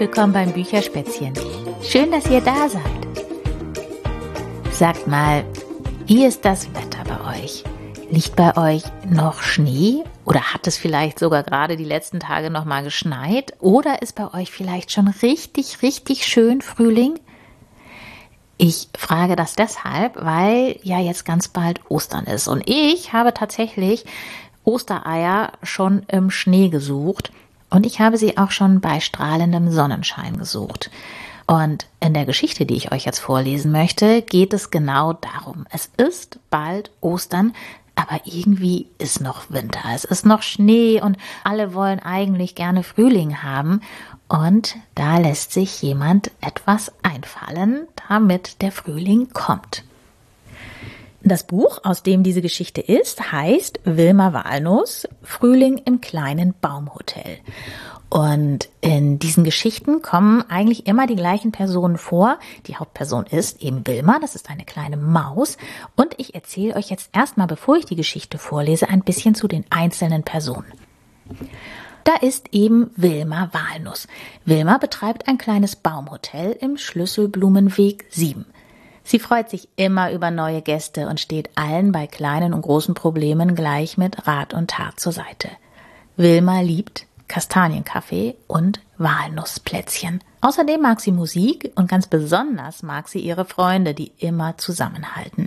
willkommen beim Bücherspätzchen. Schön, dass ihr da seid. Sagt mal, wie ist das Wetter bei euch? Liegt bei euch noch Schnee oder hat es vielleicht sogar gerade die letzten Tage noch mal geschneit? Oder ist bei euch vielleicht schon richtig, richtig schön Frühling? Ich frage das deshalb, weil ja jetzt ganz bald Ostern ist und ich habe tatsächlich Ostereier schon im Schnee gesucht und ich habe sie auch schon bei strahlendem Sonnenschein gesucht. Und in der Geschichte, die ich euch jetzt vorlesen möchte, geht es genau darum. Es ist bald Ostern, aber irgendwie ist noch Winter. Es ist noch Schnee und alle wollen eigentlich gerne Frühling haben. Und da lässt sich jemand etwas einfallen, damit der Frühling kommt. Das Buch, aus dem diese Geschichte ist, heißt Wilma Walnuss, Frühling im kleinen Baumhotel. Und in diesen Geschichten kommen eigentlich immer die gleichen Personen vor. Die Hauptperson ist eben Wilma, das ist eine kleine Maus. Und ich erzähle euch jetzt erstmal, bevor ich die Geschichte vorlese, ein bisschen zu den einzelnen Personen. Da ist eben Wilma Walnuss. Wilma betreibt ein kleines Baumhotel im Schlüsselblumenweg 7. Sie freut sich immer über neue Gäste und steht allen bei kleinen und großen Problemen gleich mit Rat und Tat zur Seite. Wilma liebt Kastanienkaffee und Walnussplätzchen. Außerdem mag sie Musik und ganz besonders mag sie ihre Freunde, die immer zusammenhalten.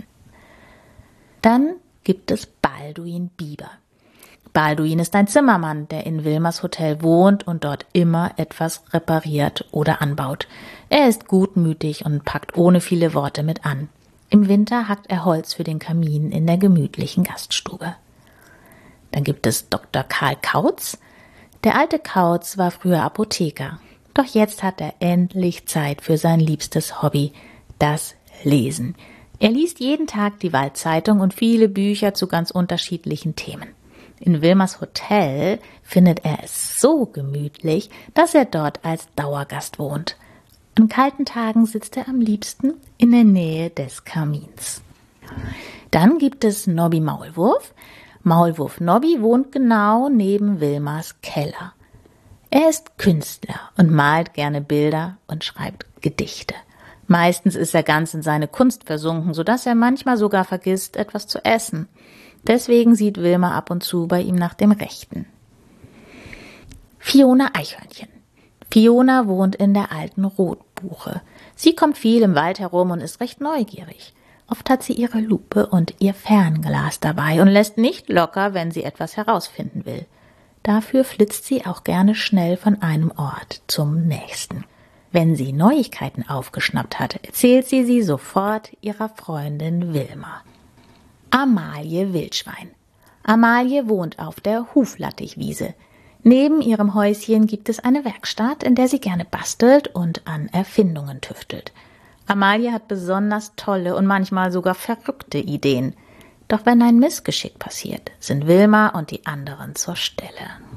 Dann gibt es Balduin Bieber. Balduin ist ein Zimmermann, der in Wilmas Hotel wohnt und dort immer etwas repariert oder anbaut. Er ist gutmütig und packt ohne viele Worte mit an. Im Winter hackt er Holz für den Kamin in der gemütlichen Gaststube. Dann gibt es Dr. Karl Kautz. Der alte Kautz war früher Apotheker, doch jetzt hat er endlich Zeit für sein liebstes Hobby, das Lesen. Er liest jeden Tag die Waldzeitung und viele Bücher zu ganz unterschiedlichen Themen. In Wilmas Hotel findet er es so gemütlich, dass er dort als Dauergast wohnt. An kalten Tagen sitzt er am liebsten in der Nähe des Kamins. Dann gibt es Nobby Maulwurf. Maulwurf Nobby wohnt genau neben Wilmas Keller. Er ist Künstler und malt gerne Bilder und schreibt Gedichte. Meistens ist er ganz in seine Kunst versunken, sodass er manchmal sogar vergisst, etwas zu essen. Deswegen sieht Wilma ab und zu bei ihm nach dem Rechten. Fiona Eichhörnchen. Fiona wohnt in der alten Rotbuche. Sie kommt viel im Wald herum und ist recht neugierig. Oft hat sie ihre Lupe und ihr Fernglas dabei und lässt nicht locker, wenn sie etwas herausfinden will. Dafür flitzt sie auch gerne schnell von einem Ort zum nächsten. Wenn sie Neuigkeiten aufgeschnappt hat, erzählt sie sofort ihrer Freundin Wilma. Amalie Wildschwein. Amalie wohnt auf der Huflattichwiese. Neben ihrem Häuschen gibt es eine Werkstatt, in der sie gerne bastelt und an Erfindungen tüftelt. Amalie hat besonders tolle und manchmal sogar verrückte Ideen. Doch wenn ein Missgeschick passiert, sind Wilma und die anderen zur Stelle.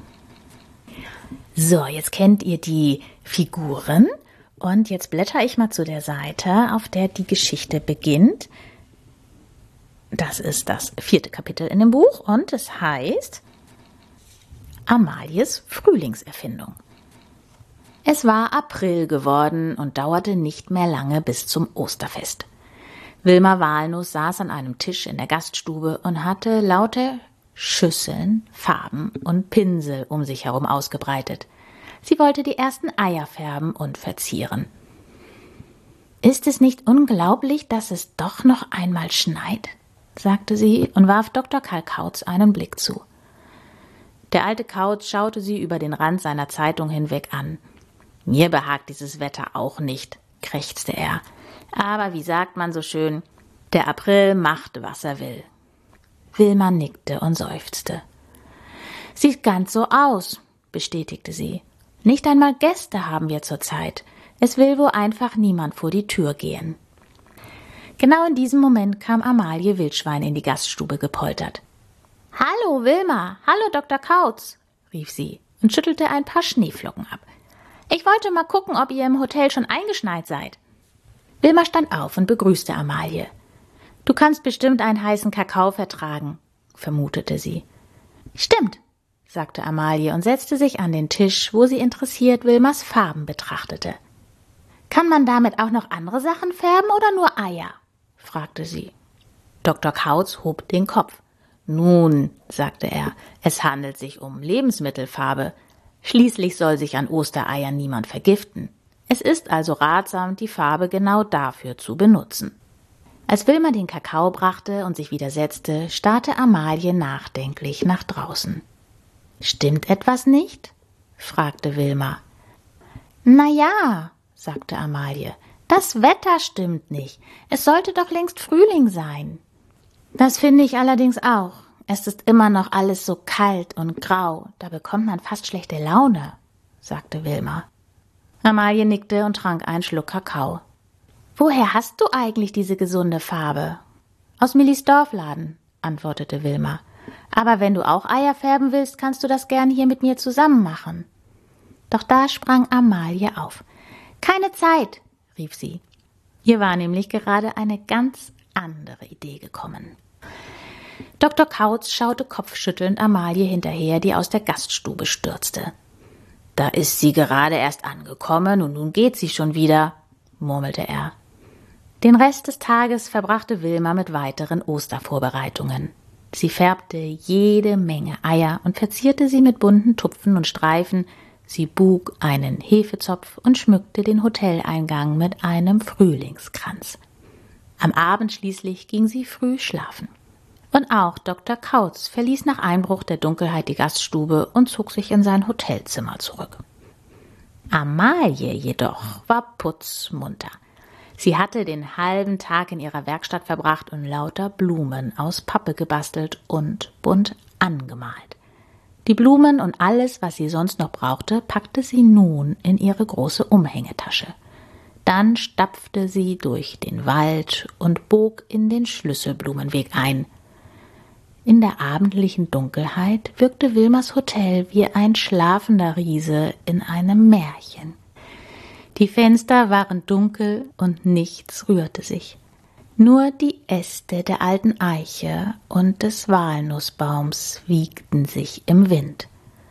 So, jetzt kennt ihr die Figuren und jetzt blätter ich mal zu der Seite, auf der die Geschichte beginnt. Das ist das 4. Kapitel in dem Buch und es heißt Amalies Frühlingserfindung. Es war April geworden und dauerte nicht mehr lange bis zum Osterfest. Wilma Walnuss saß an einem Tisch in der Gaststube und hatte lauter Schüsseln, Farben und Pinsel um sich herum ausgebreitet. Sie wollte die ersten Eier färben und verzieren. »Ist es nicht unglaublich, dass es doch noch einmal schneit?« sagte sie und warf Dr. Karl Kautz einen Blick zu. Der alte Kautz schaute sie über den Rand seiner Zeitung hinweg an. »Mir behagt dieses Wetter auch nicht«, krächzte er. »Aber wie sagt man so schön, der April macht, was er will.« Wilma nickte und seufzte. »Sieht ganz so aus«, bestätigte sie. »Nicht einmal Gäste haben wir zurzeit. Es will wohl einfach niemand vor die Tür gehen.« Genau in diesem Moment kam Amalie Wildschwein in die Gaststube gepoltert. »Hallo Wilma, hallo Dr. Kautz«, rief sie und schüttelte ein paar Schneeflocken ab. »Ich wollte mal gucken, ob ihr im Hotel schon eingeschneit seid.« Wilma stand auf und begrüßte Amalie. »Du kannst bestimmt einen heißen Kakao vertragen«, vermutete sie. »Stimmt«, sagte Amalie und setzte sich an den Tisch, wo sie interessiert Wilmers Farben betrachtete. »Kann man damit auch noch andere Sachen färben oder nur Eier?« fragte sie. Dr. Kautz hob den Kopf. »Nun«, sagte er, »es handelt sich um Lebensmittelfarbe. Schließlich soll sich an Ostereiern niemand vergiften. Es ist also ratsam, die Farbe genau dafür zu benutzen.« Als Wilma den Kakao brachte und sich wieder setzte, starrte Amalie nachdenklich nach draußen. »Stimmt etwas nicht?« fragte Wilma. »Na ja«, sagte Amalie, »das Wetter stimmt nicht. Es sollte doch längst Frühling sein.« »Das finde ich allerdings auch. Es ist immer noch alles so kalt und grau. Da bekommt man fast schlechte Laune«, sagte Wilma. Amalie nickte und trank einen Schluck Kakao. »Woher hast du eigentlich diese gesunde Farbe?« »Aus Millis Dorfladen«, antwortete Wilma. »Aber wenn du auch Eier färben willst, kannst du das gern hier mit mir zusammen machen.« Doch da sprang Amalie auf. »Keine Zeit«, rief sie. Ihr war nämlich gerade eine ganz andere Idee gekommen. Dr. Kautz schaute kopfschüttelnd Amalie hinterher, die aus der Gaststube stürzte. »Da ist sie gerade erst angekommen und nun geht sie schon wieder«, murmelte er. Den Rest des Tages verbrachte Wilma mit weiteren Ostervorbereitungen. Sie färbte jede Menge Eier und verzierte sie mit bunten Tupfen und Streifen. Sie buk einen Hefezopf und schmückte den Hoteleingang mit einem Frühlingskranz. Am Abend schließlich ging sie früh schlafen. Und auch Dr. Kautz verließ nach Einbruch der Dunkelheit die Gaststube und zog sich in sein Hotelzimmer zurück. Amalie jedoch war putzmunter. Sie hatte den halben Tag in ihrer Werkstatt verbracht und lauter Blumen aus Pappe gebastelt und bunt angemalt. Die Blumen und alles, was sie sonst noch brauchte, packte sie nun in ihre große Umhängetasche. Dann stapfte sie durch den Wald und bog in den Schlüsselblumenweg ein. In der abendlichen Dunkelheit wirkte Wilmers Hotel wie ein schlafender Riese in einem Märchen. Die Fenster waren dunkel und nichts rührte sich. Nur die Äste der alten Eiche und des Walnussbaums wiegten sich im Wind.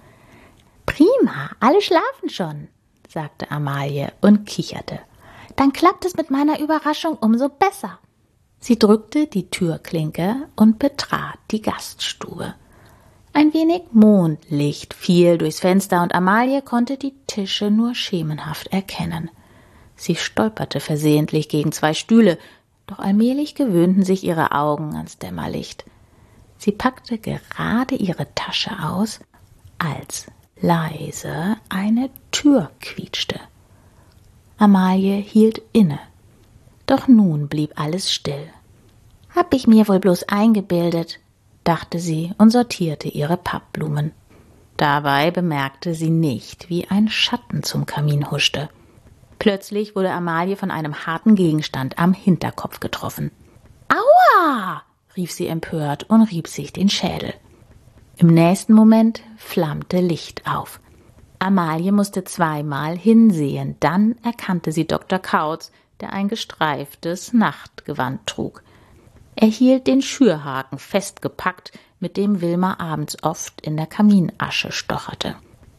»Prima, alle schlafen schon«, sagte Amalie und kicherte. »Dann klappt es mit meiner Überraschung umso besser.« Sie drückte die Türklinke und betrat die Gaststube. Ein wenig Mondlicht fiel durchs Fenster und Amalie konnte die Tische nur schemenhaft erkennen. Sie stolperte versehentlich gegen 2 Stühle, doch allmählich gewöhnten sich ihre Augen ans Dämmerlicht. Sie packte gerade ihre Tasche aus, als leise eine Tür quietschte. Amalie hielt inne, doch nun blieb alles still. »Hab ich mir wohl bloß eingebildet«, dachte sie und sortierte ihre Pappblumen. Dabei bemerkte sie nicht, wie ein Schatten zum Kamin huschte. Plötzlich wurde Amalie von einem harten Gegenstand am Hinterkopf getroffen. »Aua!« rief sie empört und rieb sich den Schädel. Im nächsten Moment flammte Licht auf. Amalie musste 2-mal hinsehen, dann erkannte sie Dr. Kautz, der ein gestreiftes Nachtgewand trug. Er hielt den Schürhaken festgepackt, mit dem Wilma abends oft in der Kaminasche stocherte.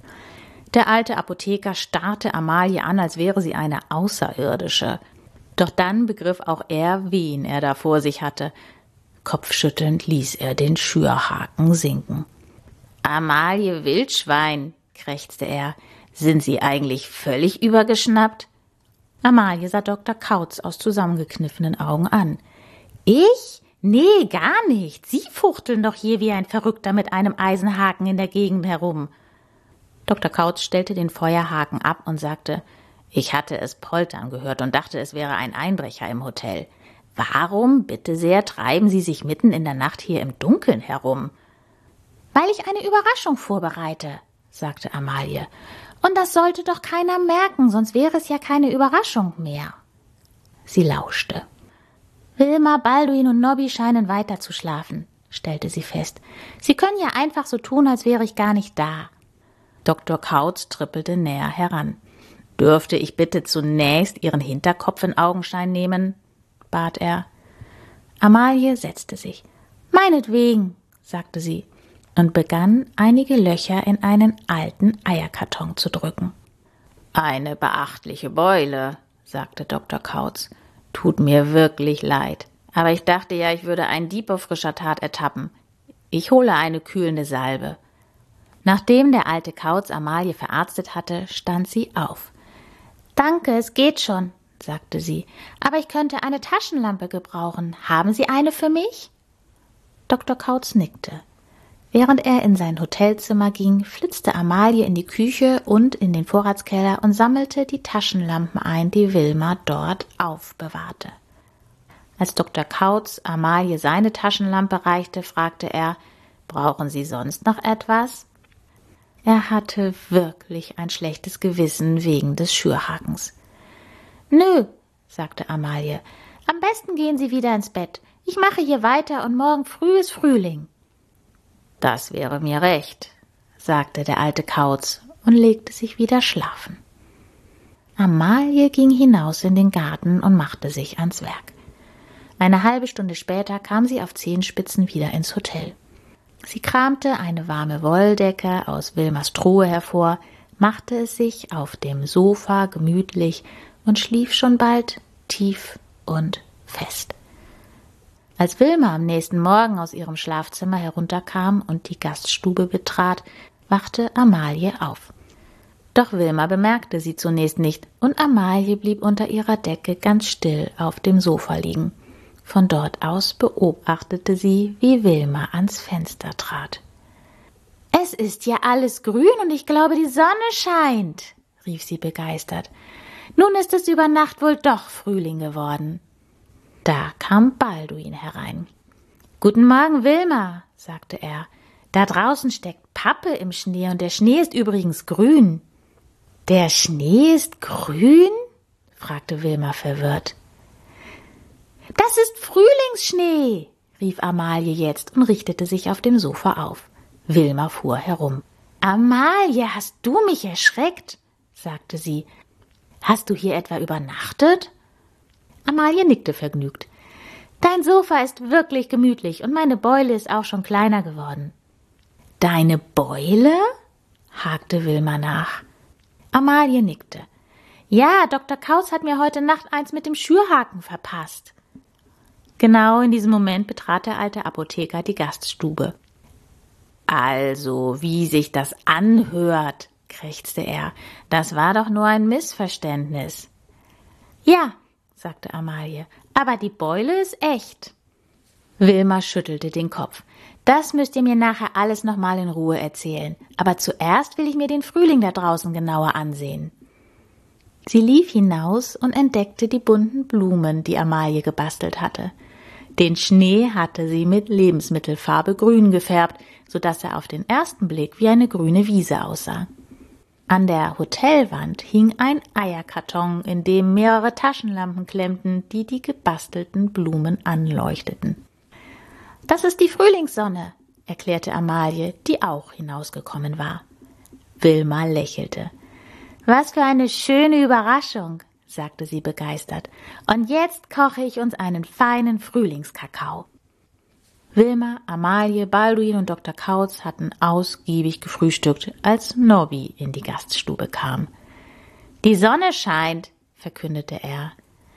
Der alte Apotheker starrte Amalie an, als wäre sie eine Außerirdische. Doch dann begriff auch er, wen er da vor sich hatte. Kopfschüttelnd ließ er den Schürhaken sinken. »Amalie Wildschwein«, krächzte er, »sind Sie eigentlich völlig übergeschnappt?« Amalie sah Dr. Kautz aus zusammengekniffenen Augen an. »Ich? Nee, gar nicht. Sie fuchteln doch hier wie ein Verrückter mit einem Eisenhaken in der Gegend herum.« Dr. Kautz stellte den Feuerhaken ab und sagte, »Ich hatte es poltern gehört und dachte, es wäre ein Einbrecher im Hotel. Warum, bitte sehr, treiben Sie sich mitten in der Nacht hier im Dunkeln herum?« »Weil ich eine Überraschung vorbereite«, sagte Amalie. »Und das sollte doch keiner merken, sonst wäre es ja keine Überraschung mehr.« Sie lauschte. »Wilma, Balduin und Nobby scheinen weiter zu schlafen«, stellte sie fest. »Sie können ja einfach so tun, als wäre ich gar nicht da.« Dr. Kautz trippelte näher heran. »Dürfte ich bitte zunächst Ihren Hinterkopf in Augenschein nehmen?« bat er. Amalie setzte sich. »Meinetwegen«, sagte sie. und begann, einige Löcher in einen alten Eierkarton zu drücken. »Eine beachtliche Beule«, sagte Dr. Kautz. »Tut mir wirklich leid. Aber ich dachte ja, ich würde einen Dieb auf frischer Tat ertappen. Ich hole eine kühlende Salbe.« Nachdem der alte Kautz Amalie verarztet hatte, stand sie auf. »Danke, es geht schon«, sagte sie. »Aber ich könnte eine Taschenlampe gebrauchen. Haben Sie eine für mich?« Dr. Kautz nickte. Während er in sein Hotelzimmer ging, flitzte Amalie in die Küche und in den Vorratskeller und sammelte die Taschenlampen ein, die Wilma dort aufbewahrte. Als Dr. Kautz Amalie seine Taschenlampe reichte, fragte er, »Brauchen Sie sonst noch etwas?« Er hatte wirklich ein schlechtes Gewissen wegen des Schürhakens. »Nö«, sagte Amalie, »am besten gehen Sie wieder ins Bett. Ich mache hier weiter und morgen früh ist Frühling.« »Das wäre mir recht«, sagte der alte Kautz und legte sich wieder schlafen. Amalie ging hinaus in den Garten und machte sich ans Werk. Eine halbe Stunde später kam sie auf Zehenspitzen wieder ins Hotel. Sie kramte eine warme Wolldecke aus Wilmers Truhe hervor, machte es sich auf dem Sofa gemütlich und schlief schon bald tief und fest. Als Wilma am nächsten Morgen aus ihrem Schlafzimmer herunterkam und die Gaststube betrat, wachte Amalie auf. Doch Wilma bemerkte sie zunächst nicht, und Amalie blieb unter ihrer Decke ganz still auf dem Sofa liegen. Von dort aus beobachtete sie, wie Wilma ans Fenster trat. »Es ist ja alles grün und ich glaube, die Sonne scheint«, rief sie begeistert. »Nun ist es über Nacht wohl doch Frühling geworden.« Da kam Balduin herein. »Guten Morgen, Wilma«, sagte er. »Da draußen steckt Pappe im Schnee und der Schnee ist übrigens grün.« »Der Schnee ist grün?«, fragte Wilma verwirrt. »Das ist Frühlingsschnee«, rief Amalie jetzt und richtete sich auf dem Sofa auf. Wilma fuhr herum. »Amalie, hast du mich erschreckt?«, sagte sie. »Hast du hier etwa übernachtet?« Amalie nickte vergnügt. »Dein Sofa ist wirklich gemütlich und meine Beule ist auch schon kleiner geworden.« »Deine Beule?«, hakte Wilma nach. Amalie nickte. »Ja, Dr. Kautz hat mir heute Nacht eins mit dem Schürhaken verpasst.« Genau in diesem Moment betrat der alte Apotheker die Gaststube. »Also, wie sich das anhört«, krächzte er, »das war doch nur ein Missverständnis.« »Ja«, sagte Amalie, »aber die Beule ist echt.« Wilma schüttelte den Kopf. »Das müsst ihr mir nachher alles nochmal in Ruhe erzählen. Aber zuerst will ich mir den Frühling da draußen genauer ansehen.« Sie lief hinaus und entdeckte die bunten Blumen, die Amalie gebastelt hatte. Den Schnee hatte sie mit Lebensmittelfarbe grün gefärbt, sodass er auf den ersten Blick wie eine grüne Wiese aussah. An der Hotelwand hing ein Eierkarton, in dem mehrere Taschenlampen klemmten, die die gebastelten Blumen anleuchteten. »Das ist die Frühlingssonne«, erklärte Amalie, die auch hinausgekommen war. Wilma lächelte. »Was für eine schöne Überraschung«, sagte sie begeistert. »Und jetzt koche ich uns einen feinen Frühlingskakao.« Wilma, Amalie, Balduin und Dr. Kautz hatten ausgiebig gefrühstückt, als Nobby in die Gaststube kam. »Die Sonne scheint«, verkündete er.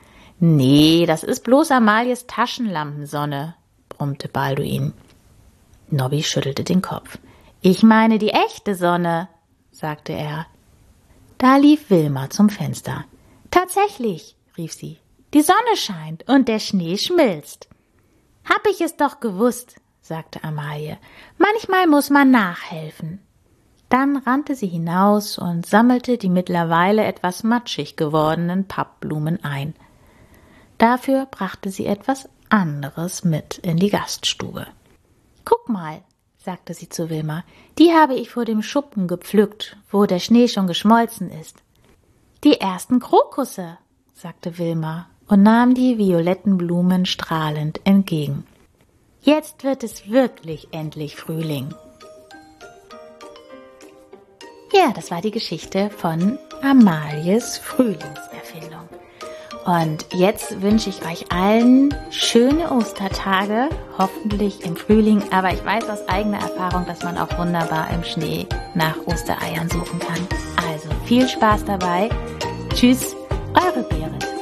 »Nee, das ist bloß Amalies Taschenlampensonne«, brummte Balduin. Nobby schüttelte den Kopf. »Ich meine die echte Sonne«, sagte er. Da lief Wilma zum Fenster. »Tatsächlich«, rief sie, »die Sonne scheint und der Schnee schmilzt.« »Hab ich es doch gewusst«, sagte Amalie. »Manchmal muss man nachhelfen.« Dann rannte sie hinaus und sammelte die mittlerweile etwas matschig gewordenen Pappblumen ein. Dafür brachte sie etwas anderes mit in die Gaststube. »Guck mal«, sagte sie zu Wilma, »die habe ich vor dem Schuppen gepflückt, wo der Schnee schon geschmolzen ist.« »Die ersten Krokusse«, sagte Wilma und nahm die violetten Blumen strahlend entgegen. »Jetzt wird es wirklich endlich Frühling.« Ja, das war die Geschichte von Amalies Frühlingserfindung. Und jetzt wünsche ich euch allen schöne Ostertage, hoffentlich im Frühling. Aber ich weiß aus eigener Erfahrung, dass man auch wunderbar im Schnee nach Ostereiern suchen kann. Also viel Spaß dabei. Tschüss, eure Berit.